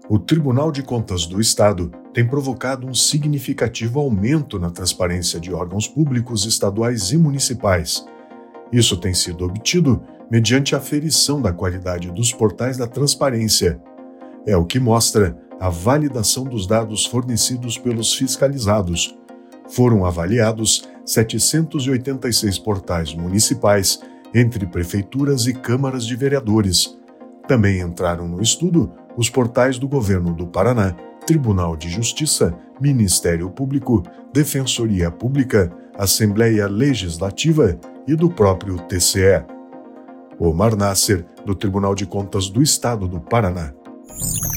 O Tribunal de Contas do Estado tem provocado um significativo aumento na transparência de órgãos públicos estaduais e municipais. Isso tem sido obtido mediante a aferição da qualidade dos portais da transparência. É o que mostra a validação dos dados fornecidos pelos fiscalizados. Foram avaliados 786 portais municipais entre prefeituras e câmaras de vereadores. Também entraram no estudo os portais do Governo do Paraná, Tribunal de Justiça, Ministério Público, Defensoria Pública, Assembleia Legislativa e do próprio TCE. Omar Nasser, do Tribunal de Contas do Estado do Paraná.